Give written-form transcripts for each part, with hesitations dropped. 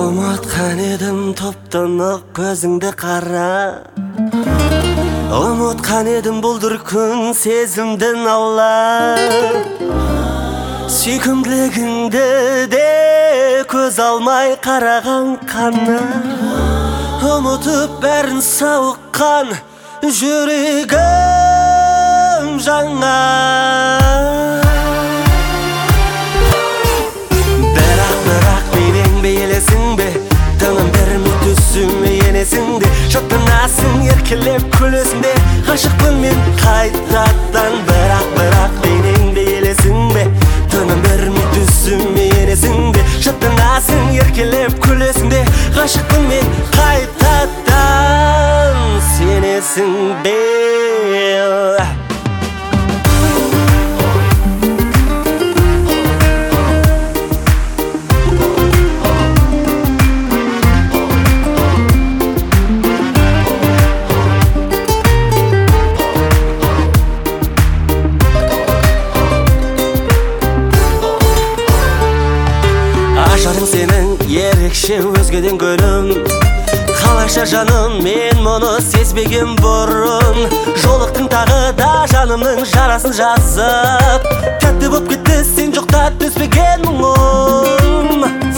Ұмытқан едім топтанып көзіңді қара, ұмытқан едім бұл дүркін сезімдің аула. Сүйкімділігіңді де көз алмай қараған қана, ұмытып бәрін сауыққан жүрегім жаңа. Бірақ менен бейлесің бе, тыңым бермей түсіме енесің де, шаттанасың еркелеп күлесің де, ғашықпын мен қайтадан. Бірақ менен бейлесің бе, тыңым бермей түсіме енесің де, шаттанасың еркелеп күлесің де, ғашықпын мен қайтадан. Сенесің бе? Ажарың сенің ерекше өзгеден гүлім, қалайша жаным мен мұны сезбеген бұрын. Жолықтың тағы да жанымның жарасын жазып, тәтті боп кетті сен жоқта түспеген мұңым.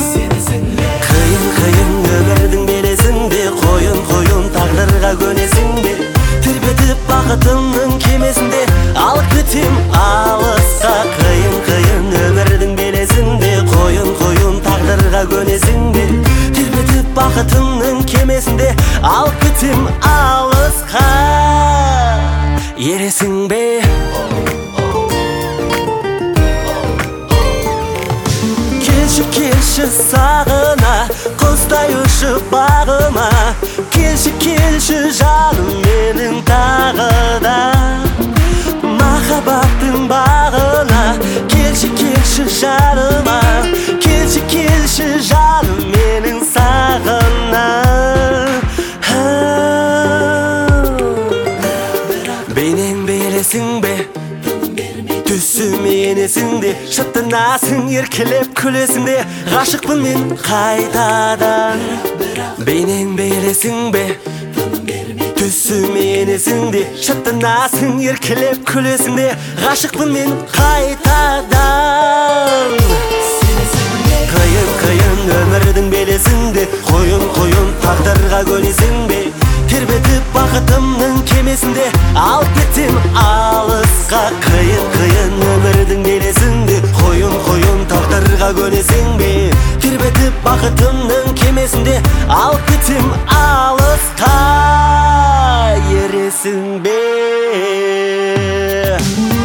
Қиын өмірдің белесінде, қойын тағдырға көнесің бе, тербетіп бақытымның кемесінде алып кетем алысқа. Қиын өмірдің белесінде, қойын тағдырға көнесің бе, тербетіп бақытымның кемесінде алып кетем алысқа. Ересің бе? Келші сағына, құстай ұшып бағыма, келші жаным менің тағы да махаббаттың бағына. Келші жаныма, келші жаным менің сағына. Бейнең бейлесің бе, түсіме енесің де, шаттанасың еркелеп күлесің де, ғашықпын мен қайтадан. Бейнең бейлесің бе, түсіме енесің де, шаттанасың еркелеп күлесің де, ғашықпын мен қайтадан. Қиын өмірдің белесінде, қойын тағдырға көнесің бе, тербетіп бақытымның кемесінде алып кетем алысқа. Қиын өмірдің белесінде, қойын тағдырға көнесің бе, тербетіп бақытымның кемесінде алып кетем алысқа. Ересің бе?